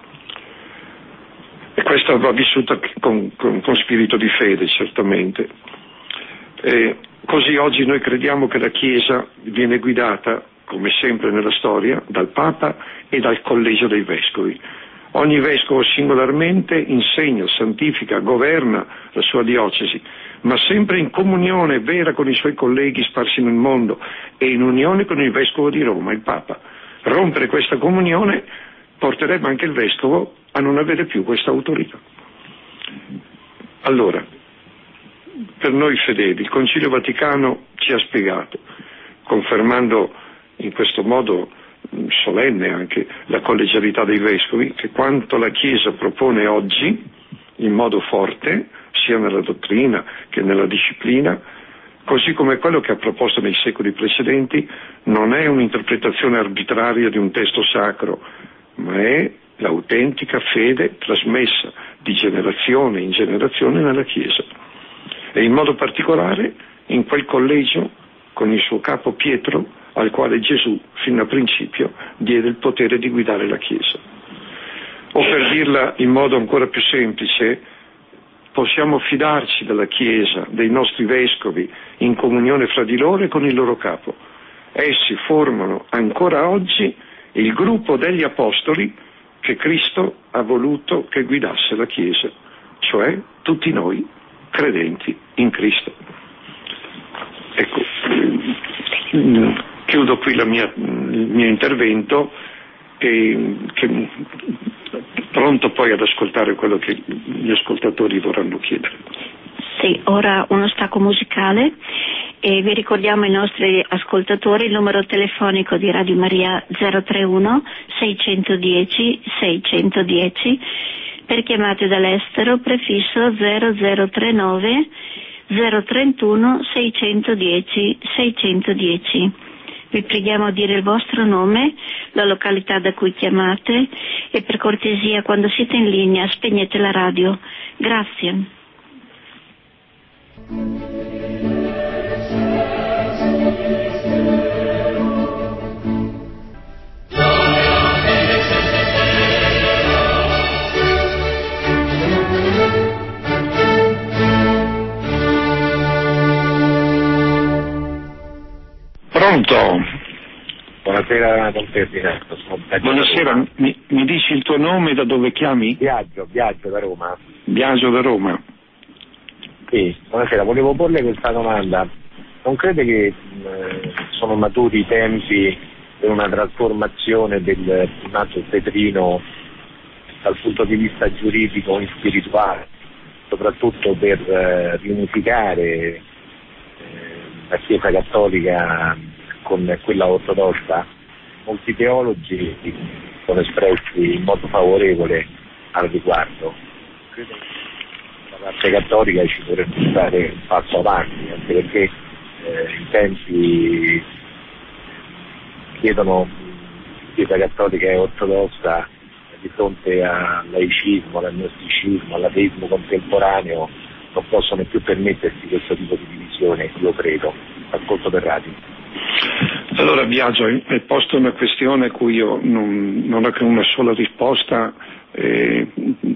E questa va vissuta con, con, con spirito di fede, certamente. Eh, così oggi noi crediamo che la Chiesa viene guidata, come sempre nella storia, dal Papa e dal Collegio dei Vescovi. Ogni Vescovo singolarmente insegna, santifica, governa la sua diocesi, ma sempre in comunione vera con i suoi colleghi sparsi nel mondo e in unione con il Vescovo di Roma, il Papa. Rompere questa comunione porterebbe anche il Vescovo a non avere più questa autorità. Allora, per noi fedeli, il Concilio Vaticano ci ha spiegato, confermando in questo modo solenne anche la collegialità dei Vescovi, che quanto la Chiesa propone oggi, in modo forte, sia nella dottrina che nella disciplina, così come quello che ha proposto nei secoli precedenti, non è un'interpretazione arbitraria di un testo sacro, ma è l'autentica fede trasmessa di generazione in generazione nella Chiesa. E in modo particolare in quel collegio con il suo capo Pietro, al quale Gesù fin da principio diede il potere di guidare la Chiesa. O per dirla in modo ancora più semplice, possiamo fidarci della Chiesa, dei nostri vescovi, in comunione fra di loro e con il loro capo. Essi formano ancora oggi il gruppo degli Apostoli che Cristo ha voluto che guidasse la Chiesa, cioè tutti noi credenti in Cristo. Ecco, chiudo qui la mia, il mio intervento e che, pronto poi ad ascoltare quello che gli ascoltatori vorranno chiedere. Sì, ora uno stacco musicale e vi ricordiamo ai nostri ascoltatori il numero telefonico di Radio Maria zero trentuno seicentodieci seicentodieci, per chiamate dall'estero prefisso zero zero trentanove zero trentuno seicentodieci seicentodieci. Vi preghiamo a dire il vostro nome, la località da cui chiamate e per cortesia quando siete in linea spegnete la radio. Grazie. Pronto? Buonasera, Don Ferdinando. Buonasera, mi, mi dici il tuo nome e da dove chiami? Biagio, Biagio da Roma. Biagio da Roma. Sì, buonasera, volevo porle questa domanda. Non crede che eh, sono maturi i tempi per una trasformazione del primato petrino dal punto di vista giuridico e spirituale, soprattutto per eh, riunificare eh, la Chiesa Cattolica con quella ortodossa? Molti teologi sono espressi in modo favorevole al riguardo. Credo che la parte cattolica ci dovrebbe stare un passo avanti, anche perché eh, i tempi chiedono Chiesa Cattolica e ortodossa di fronte al laicismo, all'agnosticismo, all'ateismo contemporaneo non possono più permettersi questo tipo di divisione, io credo. Ascolto per radio. Allora Biagio, hai posto una questione a cui io non, non ho che una sola risposta, eh,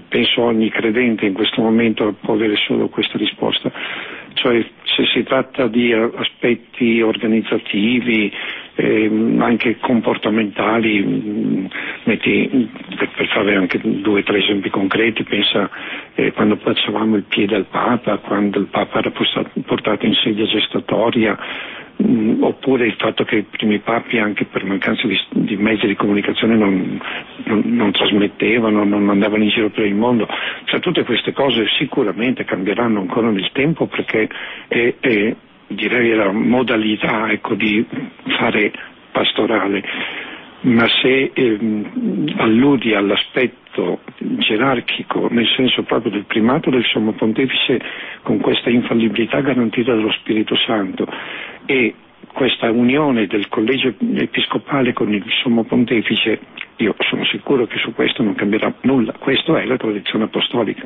penso ogni credente in questo momento può avere solo questa risposta, cioè se si tratta di aspetti organizzativi, eh, anche comportamentali, mh, metti, per, per fare anche due o tre esempi concreti, pensa eh, quando facevamo il piede al Papa, quando il Papa era portato in sedia gestatoria, mh, oppure il fatto che i primi papi, anche per mancanza di, di mezzi di comunicazione, non, non, non trasmettevano, non mandavano in giro per il mondo. Cioè tutte queste cose sicuramente cambieranno ancora nel tempo, perché è, è direi la modalità, ecco, di fare pastorale. Ma se ehm, alludi all'aspetto gerarchico, nel senso proprio del primato del Sommo Pontefice, con questa infallibilità garantita dallo Spirito Santo, e questa unione del collegio episcopale con il Sommo Pontefice, io sono sicuro che su questo non cambierà nulla. Questa è la tradizione apostolica.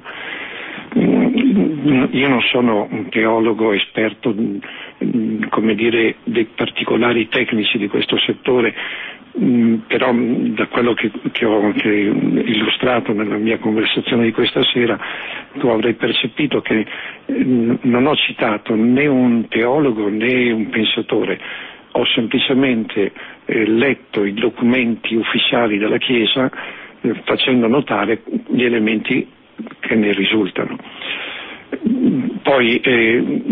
Io non sono un teologo esperto, come dire, dei particolari tecnici di questo settore, però da quello che, che ho anche illustrato nella mia conversazione di questa sera, tu avrai percepito che non ho citato né un teologo né un pensatore, ho semplicemente eh, letto i documenti ufficiali della Chiesa, eh, facendo notare gli elementi che ne risultano. Poi eh,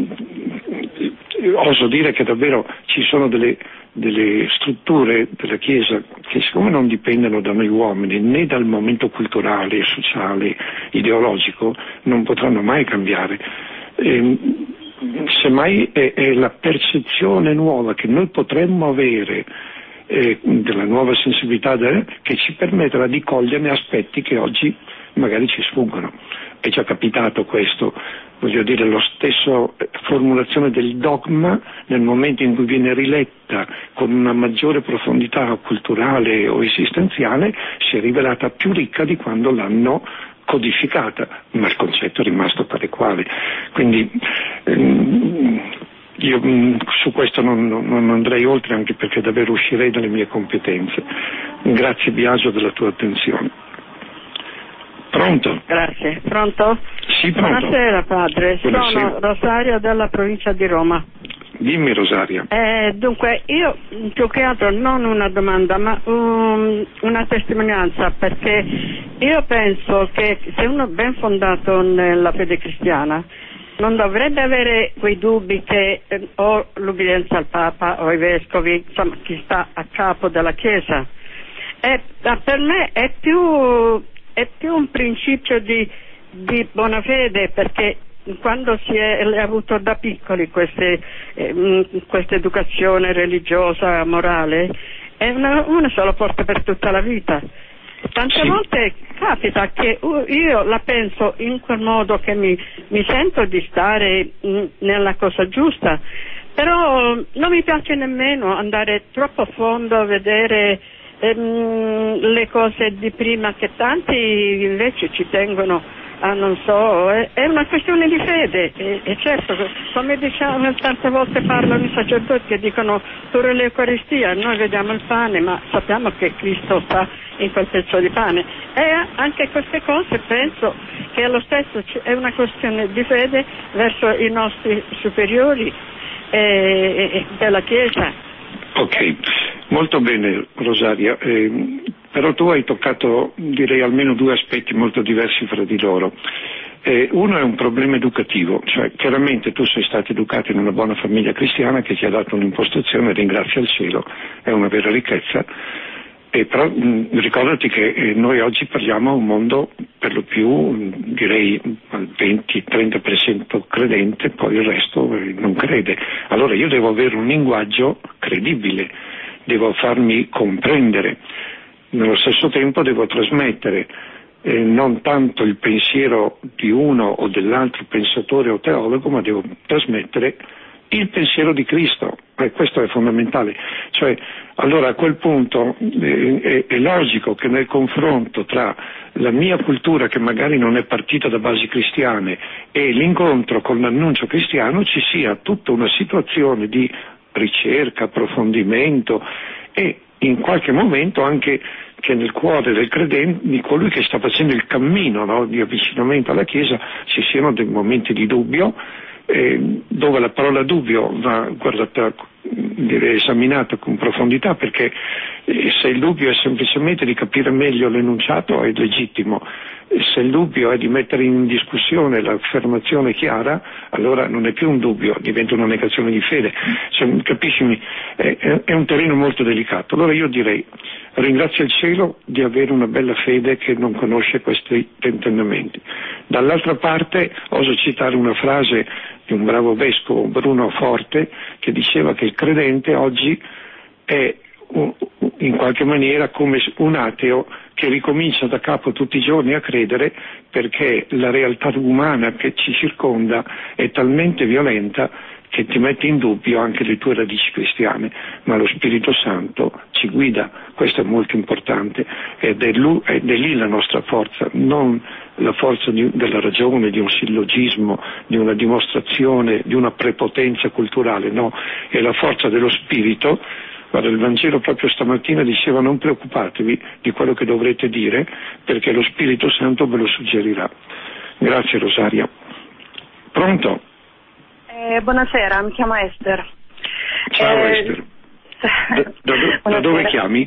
oso dire che davvero ci sono delle, delle strutture della Chiesa che, siccome non dipendono da noi uomini né dal momento culturale, sociale, ideologico, non potranno mai cambiare. Eh, semmai è, è la percezione nuova che noi potremmo avere eh, della nuova sensibilità de, che ci permetterà di coglierne aspetti che oggi magari ci sfuggono. È già capitato questo, voglio dire, lo stesso formulazione del dogma nel momento in cui viene riletta con una maggiore profondità culturale o esistenziale si è rivelata più ricca di quando l'hanno codificata, ma il concetto è rimasto tale quale. Quindi ehm, io mh, su questo non, non andrei oltre, anche perché davvero uscirei dalle mie competenze. Grazie Biagio della tua attenzione. Pronto? Grazie. Pronto? Sì, pronto. Buonasera padre, Buonasera. Sono Rosaria della provincia di Roma. Dimmi Rosaria. Eh, dunque, io più che altro non una domanda, ma um, una testimonianza, perché io penso che se uno è ben fondato nella fede cristiana non dovrebbe avere quei dubbi che eh, o l'ubbidienza al Papa o ai vescovi, insomma chi sta a capo della Chiesa. E, per me è più, è più un principio di, di buona fede, perché quando si è, è avuto da piccoli queste, eh, questa educazione religiosa, morale, è una, una sola porta per tutta la vita. Tante sì. volte capita che io la penso in quel modo che mi, mi sento di stare mh, nella cosa giusta, però non mi piace nemmeno andare troppo a fondo a vedere ehm, le cose di prima, che tanti invece ci tengono a, non so, è, è una questione di fede, e, e certo, come diciamo, tante volte parlano i sacerdoti e dicono pure l'Eucaristia, noi vediamo il pane ma sappiamo che Cristo sta in quel pezzo di pane, e anche queste cose penso che allo stesso è una questione di fede verso i nostri superiori eh, della Chiesa. Ok, molto bene Rosaria, eh, però tu hai toccato direi almeno due aspetti molto diversi fra di loro. Eh, uno è un problema educativo, cioè chiaramente tu sei stato educato in una buona famiglia cristiana che ti ha dato un'impostazione, ringrazia il cielo, è una vera ricchezza. E però mh, ricordati che eh, noi oggi parliamo a un mondo per lo più mh, direi al venti trenta per cento credente, poi il resto eh, non crede. Allora io devo avere un linguaggio credibile, devo farmi comprendere, nello stesso tempo devo trasmettere eh, non tanto il pensiero di uno o dell'altro pensatore o teologo, ma devo trasmettere il pensiero di Cristo, e questo è fondamentale. Cioè, allora a quel punto eh, è, è logico che nel confronto tra la mia cultura, che magari non è partita da basi cristiane, e l'incontro con l'annuncio cristiano ci sia tutta una situazione di ricerca, approfondimento e in qualche momento anche che nel cuore del credente, di colui che sta facendo il cammino, no, di avvicinamento alla Chiesa, ci siano dei momenti di dubbio, eh, dove la parola dubbio va guardata, direi esaminata con profondità, perché eh, se il dubbio è semplicemente di capire meglio l'enunciato è legittimo, e se il dubbio è di mettere in discussione l'affermazione chiara, allora non è più un dubbio, diventa una negazione di fede. Cioè, capisci? È, è, è un terreno molto delicato. Allora io direi, ringrazio il cielo di avere una bella fede che non conosce questi tentennamenti. Dall'altra parte oso citare una frase di un bravo vescovo, Bruno Forte, che diceva che il credente oggi è in qualche maniera come un ateo che ricomincia da capo tutti i giorni a credere, perché la realtà umana che ci circonda è talmente violenta che ti mette in dubbio anche le tue radici cristiane, ma lo Spirito Santo ci guida, questo è molto importante, ed è, lui, ed è lì la nostra forza, non la forza di, della ragione, di un sillogismo, di una dimostrazione, di una prepotenza culturale, no, è la forza dello Spirito. Guarda, il Vangelo proprio stamattina diceva: non preoccupatevi di quello che dovrete dire, perché lo Spirito Santo ve lo suggerirà. Grazie Rosaria. Pronto? Eh, buonasera, mi chiamo Esther. Ciao eh, Esther. Da, da, da dove chiami?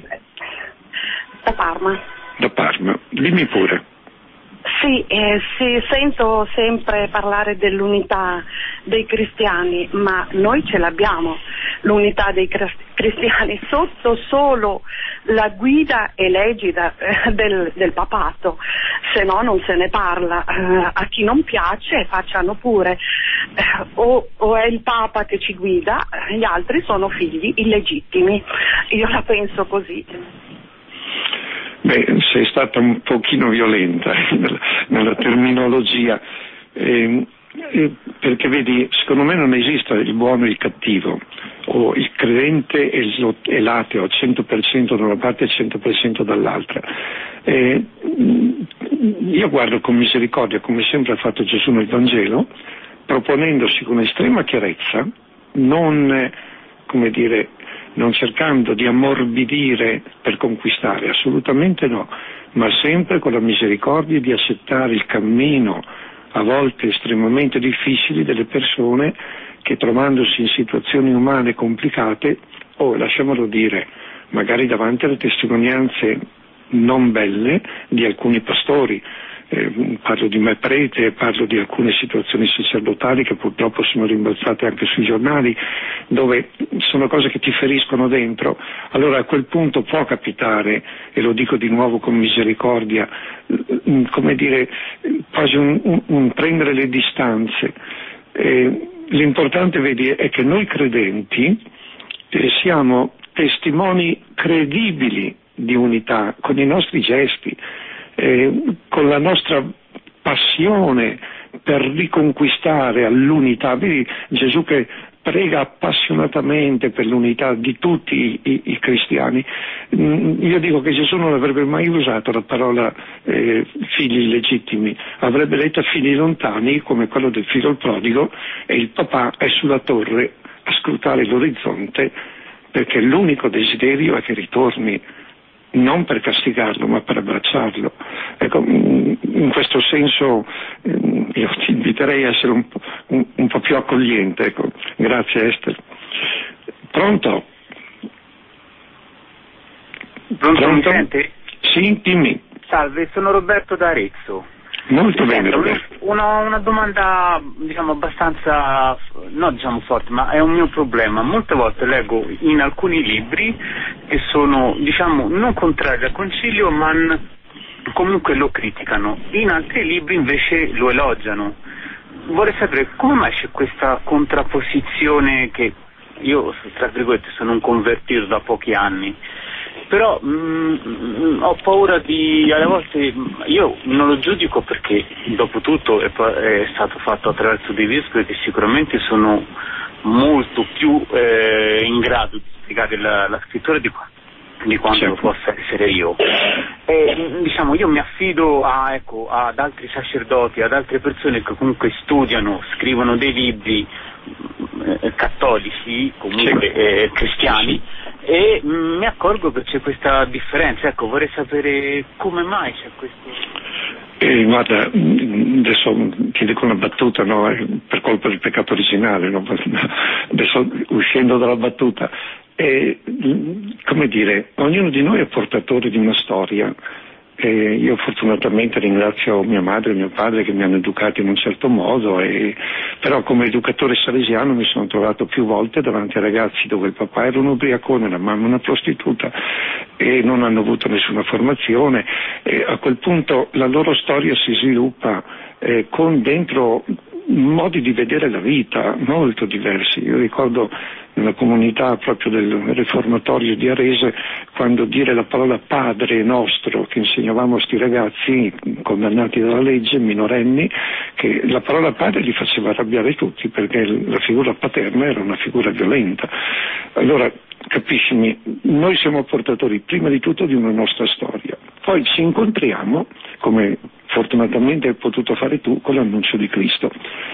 Da Parma. Da Parma, dimmi pure. Sì, eh, sì, sento sempre parlare dell'unità dei cristiani, ma noi ce l'abbiamo, l'unità dei cristiani, sotto solo la guida e l'egida eh, del, del papato, se no non se ne parla. Eh, a chi non piace facciano pure, eh, o, o è il Papa che ci guida, gli altri sono figli illegittimi, io la penso così. Beh, sei stata un pochino violenta nella, nella terminologia, eh, eh, perché vedi, secondo me non esiste il buono e il cattivo, o il credente e, il, e l'ateo, cento per cento da una parte e cento per cento dall'altra. Eh, io guardo con misericordia, come sempre ha fatto Gesù nel Vangelo, proponendosi con estrema chiarezza, non, come dire, non cercando di ammorbidire per conquistare, assolutamente no, ma sempre con la misericordia di accettare il cammino, a volte estremamente difficili, delle persone che, trovandosi in situazioni umane complicate, o lasciamolo dire, magari davanti alle testimonianze non belle di alcuni pastori, eh, parlo di me prete, parlo di alcune situazioni sacerdotali che purtroppo sono rimbalzate anche sui giornali, dove sono cose che ti feriscono dentro. Allora a quel punto può capitare, e lo dico di nuovo con misericordia, come dire, quasi un, un, un prendere le distanze. Eh, l'importante, vedi, è che noi credenti eh, siamo testimoni credibili di unità, con i nostri gesti, eh, con la nostra passione per riconquistare all'unità. Vedi Gesù che prega appassionatamente per l'unità di tutti i, i cristiani. Mm, io dico che Gesù non avrebbe mai usato la parola eh, figli illegittimi, avrebbe detto figli lontani, come quello del figlio prodigo, e il papà è sulla torre a scrutare l'orizzonte, perché l'unico desiderio è che ritorni, non per castigarlo ma per abbracciarlo. Ecco, in questo senso io ti inviterei a essere un po', un, un po' più accogliente. Ecco. Grazie Esther. Pronto? Pronto, Pronto? Mi sente? Sì, dimmi. Salve, sono Roberto da Arezzo. Molto bene, Senta, Roberto. Una, una domanda, diciamo, abbastanza, no, diciamo forte, ma è un mio problema. Molte volte leggo in alcuni libri che sono, diciamo, non contrari al concilio, ma n- comunque lo criticano. In altri libri invece lo elogiano. Vorrei sapere come mai c'è questa contrapposizione, che io, tra virgolette, sono un convertito da pochi anni. Però mh, ho paura di, alle volte, io non lo giudico perché dopo tutto è, è stato fatto attraverso dei vescovi che sicuramente sono molto più eh, in grado di spiegare la, la scrittura di, di quanto certo. possa essere io. E, diciamo, io mi affido a, ecco, ad altri sacerdoti, ad altre persone che comunque studiano, scrivono dei libri eh, cattolici, comunque sì. eh, cristiani, sì. e mh, mi accorgo che c'è questa differenza. Ecco, vorrei sapere come mai c'è questo. Eh, guarda, adesso ti dico una battuta, no? Per colpa del peccato originale, no? Adesso uscendo dalla battuta, eh, come dire, ognuno di noi è portatore di una storia. Eh, io fortunatamente ringrazio mia madre e mio padre che mi hanno educato in un certo modo, e, però come educatore salesiano mi sono trovato più volte davanti a ragazzi dove il papà era un ubriacone, la mamma una prostituta e non hanno avuto nessuna formazione, e a quel punto la loro storia si sviluppa eh, con dentro modi di vedere la vita molto diversi. Io ricordo nella comunità proprio del riformatorio di Arese, quando dire la parola Padre nostro che insegnavamo a sti ragazzi condannati dalla legge, minorenni, che la parola padre li faceva arrabbiare tutti perché la figura paterna era una figura violenta. Allora, capiscimi, noi siamo portatori prima di tutto di una nostra storia, poi ci incontriamo, come fortunatamente hai potuto fare tu, con l'annuncio di Cristo,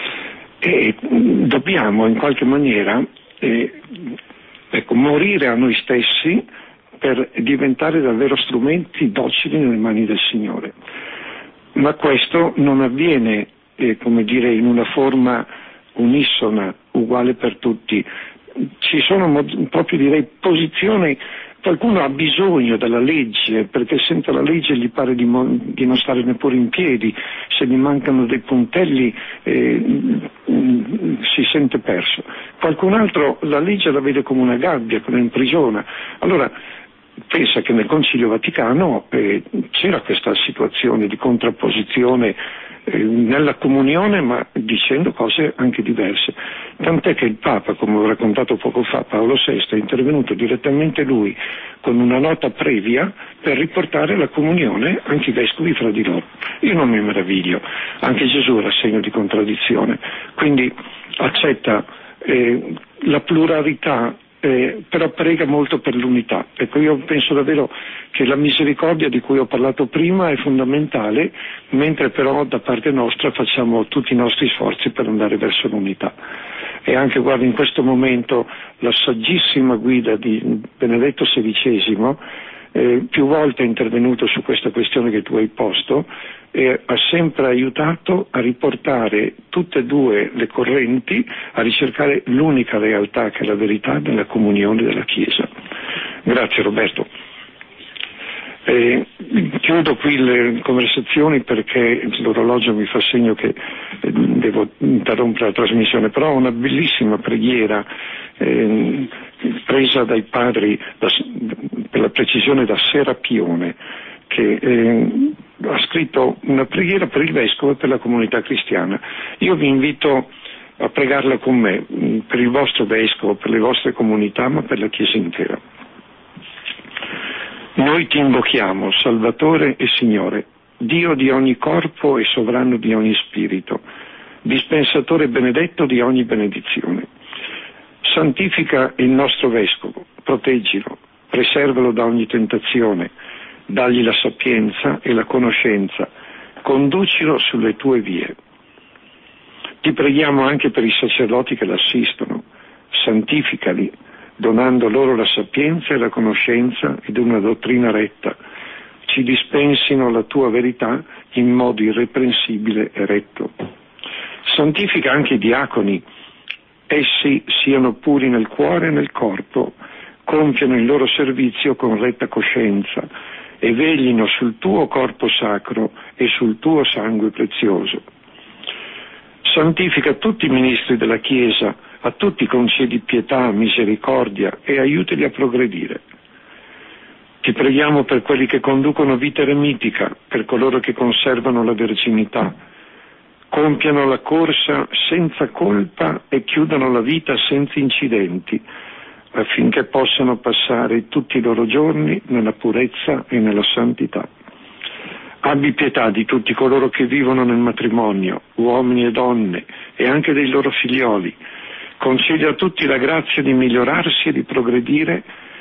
e dobbiamo in qualche maniera eh, ecco, morire a noi stessi per diventare davvero strumenti docili nelle mani del Signore. Ma questo non avviene eh, come dire, in una forma unisona, uguale per tutti. Ci sono mod- proprio direi posizioni. Qualcuno ha bisogno della legge perché senza la legge gli pare di, mo- di non stare neppure in piedi, se gli mancano dei puntelli eh, si sente perso. Qualcun altro la legge la vede come una gabbia, che lo imprigiona. Allora pensa che nel Concilio Vaticano eh, c'era questa situazione di contrapposizione eh, nella comunione, ma dicendo cose anche diverse, tant'è che il Papa, come ho raccontato poco fa, Paolo sesto, è intervenuto direttamente lui con una nota previa per riportare la comunione anche i vescovi fra di loro. Io non mi meraviglio, anche Gesù era segno di contraddizione, quindi accetta eh, la pluralità, Eh, però prega molto per l'unità. Ecco, io penso davvero che la misericordia di cui ho parlato prima è fondamentale, mentre però da parte nostra facciamo tutti i nostri sforzi per andare verso l'unità. E anche, guarda, in questo momento la saggissima guida di Benedetto sedicesimo eh, più volte è intervenuto su questa questione che tu hai posto e ha sempre aiutato a riportare tutte e due le correnti a ricercare l'unica realtà che è la verità della comunione della Chiesa. Grazie Roberto. Eh, chiudo qui le conversazioni perché l'orologio mi fa segno che eh, devo interrompere la trasmissione, però ho una bellissima preghiera eh, presa dai padri, da, per la precisione da Serapione, che eh, ha scritto una preghiera per il vescovo e per la comunità cristiana. Io vi invito a pregarla con me, per il vostro vescovo, per le vostre comunità, ma per la Chiesa intera. Noi ti invochiamo, Salvatore e Signore, Dio di ogni corpo e sovrano di ogni spirito, dispensatore benedetto di ogni benedizione. Santifica il nostro vescovo, proteggilo, preservalo da ogni tentazione, dagli la sapienza e la conoscenza, conducilo sulle tue vie. Ti preghiamo anche per i sacerdoti che l'assistono, santificali, donando loro la sapienza e la conoscenza ed una dottrina retta, ci dispensino la tua verità in modo irreprensibile e retto. Santifica anche i diaconi, essi siano puri nel cuore e nel corpo, compiano il loro servizio con retta coscienza e veglino sul tuo corpo sacro e sul tuo sangue prezioso. Santifica tutti i ministri della Chiesa, a tutti concedi pietà, misericordia e aiutali a progredire. Ti preghiamo per quelli che conducono vita eremitica, per coloro che conservano la verginità, compiano la corsa senza colpa e chiudano la vita senza incidenti, affinché possano passare tutti i loro giorni nella purezza e nella santità. Abbi pietà di tutti coloro che vivono nel matrimonio, uomini e donne, e anche dei loro figlioli. Concedi a tutti la grazia di migliorarsi e di progredire,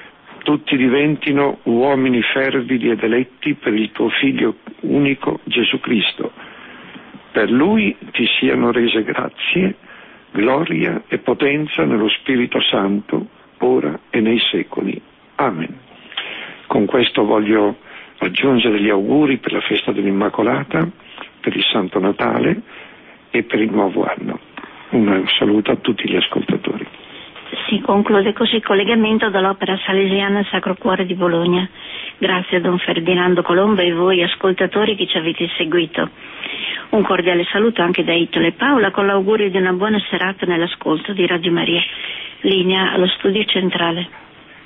tutti diventino uomini fervidi ed eletti per il tuo Figlio unico Gesù Cristo. Per Lui ti siano rese grazie, gloria e potenza nello Spirito Santo, ora e nei secoli. Amen. Con questo voglio aggiungere gli auguri per la festa dell'Immacolata, per il Santo Natale e per il nuovo anno. Un saluto a tutti gli ascoltatori. Si conclude così il collegamento dall'Opera Salesiana Sacro Cuore di Bologna. Grazie a Don Ferdinando Colombo e voi ascoltatori che ci avete seguito. Un cordiale saluto anche da Italo e Paola con l'augurio di una buona serata nell'ascolto di Radio Maria. Linea allo studio centrale.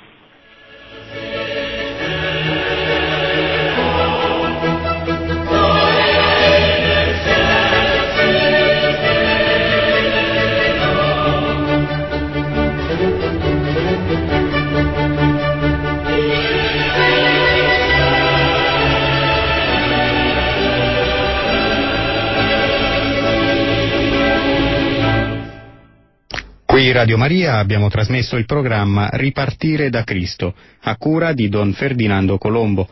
Qui Radio Maria abbiamo trasmesso il programma Ripartire da Cristo, a cura di Don Ferdinando Colombo.